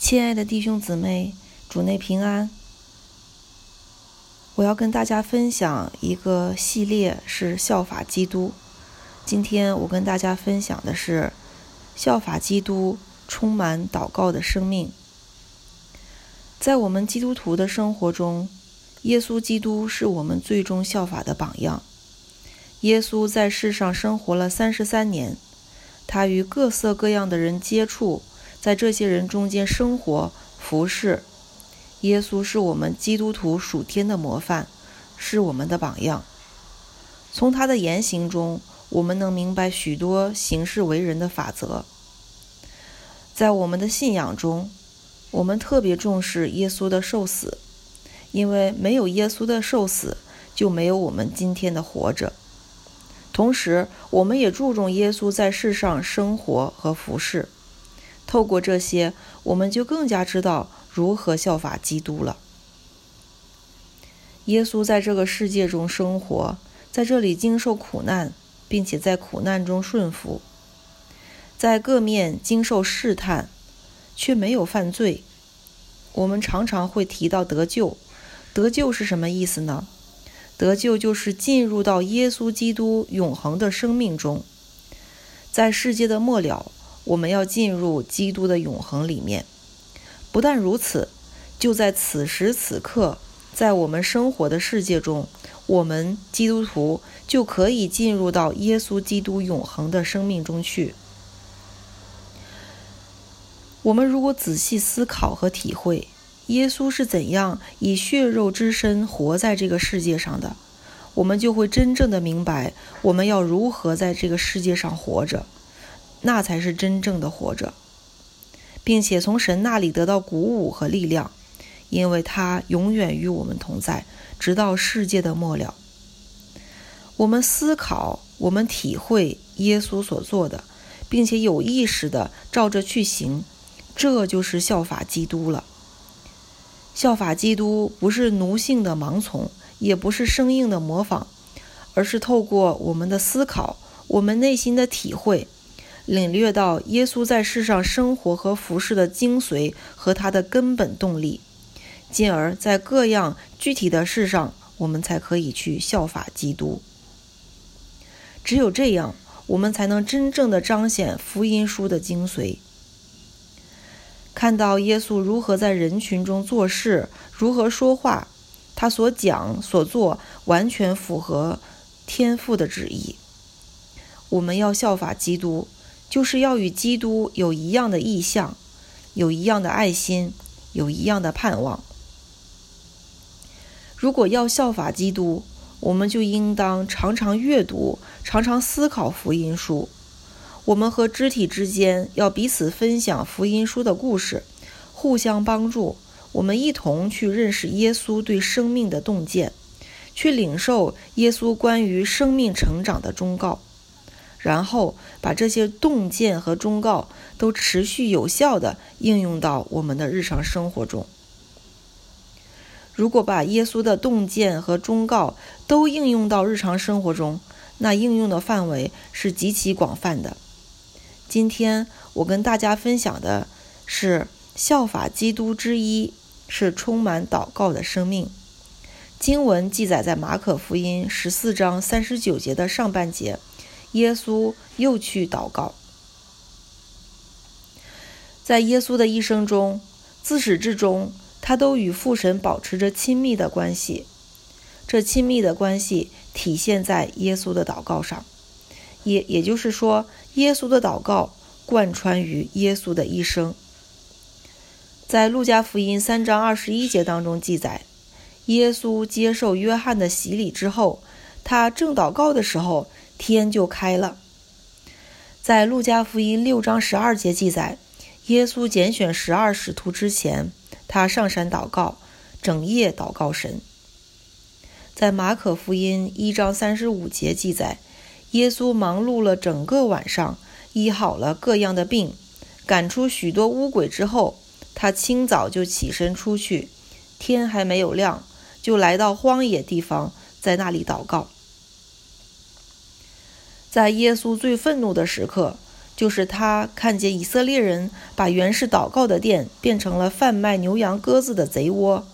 亲爱的弟兄姊妹，主内平安。我要跟大家分享一个系列，是效法基督。今天我跟大家分享的是效法基督，充满祷告的生命。在我们基督徒的生活中，耶稣基督是我们最终效法的榜样。耶稣在世上生活了33年，他与各色各样的人接触，在这些人中间生活、服侍。耶稣是我们基督徒属天的模范，是我们的榜样。从他的言行中，我们能明白许多行事为人的法则。在我们的信仰中，我们特别重视耶稣的受死，因为没有耶稣的受死，就没有我们今天的活着。同时，我们也注重耶稣在世上生活和服侍。透过这些，我们就更加知道如何效法基督了。耶稣在这个世界中生活，在这里经受苦难，并且在苦难中顺服，在各面经受试探，却没有犯罪。我们常常会提到得救，得救是什么意思呢？得救就是进入到耶稣基督永恒的生命中。在世界的末了，我们要进入基督的永恒里面。不但如此，就在此时此刻，在我们生活的世界中，我们基督徒就可以进入到耶稣基督永恒的生命中去。我们如果仔细思考和体会，耶稣是怎样以血肉之身活在这个世界上的，我们就会真正的明白我们要如何在这个世界上活着，那才是真正的活着，并且从神那里得到鼓舞和力量，因为他永远与我们同在，直到世界的末了。我们思考，我们体会耶稣所做的，并且有意识的照着去行，这就是效法基督了。效法基督不是奴性的盲从，也不是生硬的模仿，而是透过我们的思考，我们内心的体会，领略到耶稣在世上生活和服侍的精髓和他的根本动力，进而在各样具体的事上，我们才可以去效法基督。只有这样，我们才能真正的彰显福音书的精髓。看到耶稣如何在人群中做事，如何说话，他所讲所做完全符合天父的旨意。我们要效法基督，就是要与基督有一样的意向，有一样的爱心，有一样的盼望。如果要效法基督，我们就应当常常阅读，常常思考福音书。我们和肢体之间要彼此分享福音书的故事，互相帮助，我们一同去认识耶稣对生命的洞见，去领受耶稣关于生命成长的忠告，然后把这些洞见和忠告都持续有效地应用到我们的日常生活中。如果把耶稣的洞见和忠告都应用到日常生活中，那应用的范围是极其广泛的。今天我跟大家分享的是效法基督之一，是充满祷告的生命。经文记载在马可福音14章39节的上半节，耶稣又去祷告。在耶稣的一生中，自始至终，他都与父神保持着亲密的关系。这亲密的关系体现在耶稣的祷告上，也就是说，耶稣的祷告贯穿于耶稣的一生。在路加福音3章21节当中记载，耶稣接受约翰的洗礼之后，他正祷告的时候，天就开了。在路加福音6章12节记载，耶稣拣选12使徒之前，他上山祷告，整夜祷告神。在马可福音1章35节记载，耶稣忙碌了整个晚上，医好了各样的病，赶出许多污鬼之后，他清早就起身出去，天还没有亮，就来到荒野地方，在那里祷告。在耶稣最愤怒的时刻， 就是他看见以色列人把原是祷告的殿变成了贩卖牛羊鸽子的贼窝。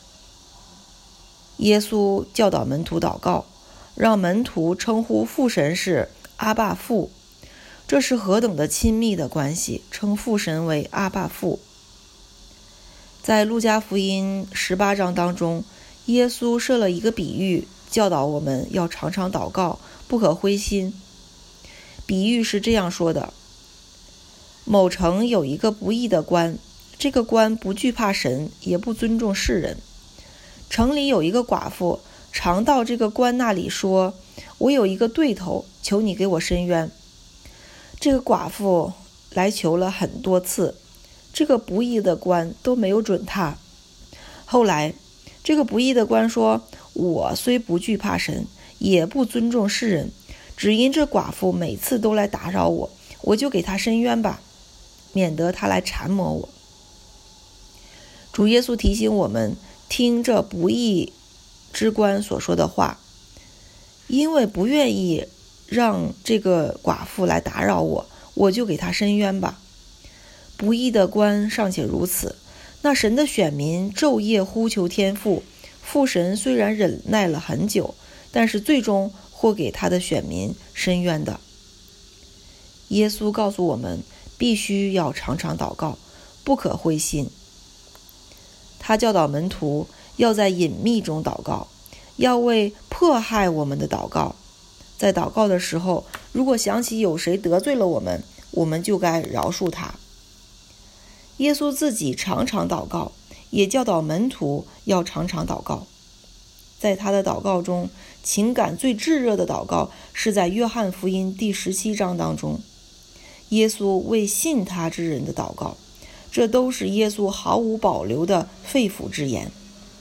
耶稣教导门徒祷告，让门徒称呼父神是阿爸父，这是何等的亲密的关系，称父神为阿爸父。在路加福音18章当中，耶稣设了一个比喻，教导我们要常常祷告，不可灰心。比喻是这样说的：某城有一个不义的官，这个官不惧怕神，也不尊重世人。城里有一个寡妇，常到这个官那里说，我有一个对头，求你给我伸冤。这个寡妇来求了很多次，这个不义的官都没有准他。后来这个不义的官说，我虽不惧怕神，也不尊重世人，只因这寡妇每次都来打扰我，我就给他伸冤吧，免得他来缠磨我。主耶稣提醒我们听这不义之官所说的话，因为不愿意让这个寡妇来打扰我，我就给他伸冤吧。不义的官尚且如此，那神的选民昼夜呼求天父，父神虽然忍耐了很久，但是最终会给他的选民伸冤的。耶稣告诉我们，必须要常常祷告，不可灰心。他教导门徒要在隐秘中祷告，要为迫害我们的祷告。在祷告的时候，如果想起有谁得罪了我们，我们就该饶恕他。耶稣自己常常祷告，也教导门徒要常常祷告。在他的祷告中，情感最炙热的祷告是在约翰福音第17章当中，耶稣为信他之人的祷告，这都是耶稣毫无保留的肺腑之言。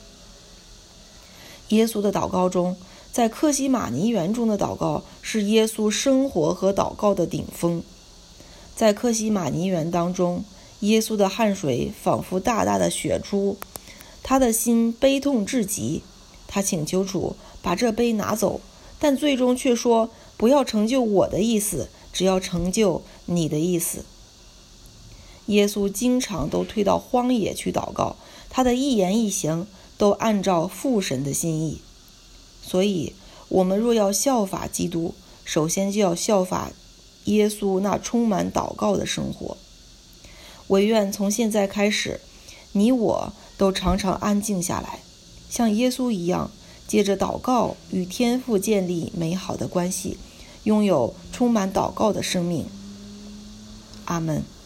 耶稣的祷告中，在客西马尼园中的祷告是耶稣生活和祷告的顶峰。在客西马尼园当中，耶稣的汗水仿佛大大的血珠，他的心悲痛至极，他请求主把这杯拿走，但最终却说，不要成就我的意思，只要成就你的意思。耶稣经常都退到荒野去祷告，他的一言一行都按照父神的心意。所以我们若要效法基督，首先就要效法耶稣那充满祷告的生活。唯愿从现在开始，你我都常常安静下来，像耶稣一样，借着祷告与天父建立美好的关系，拥有充满祷告的生命。阿们。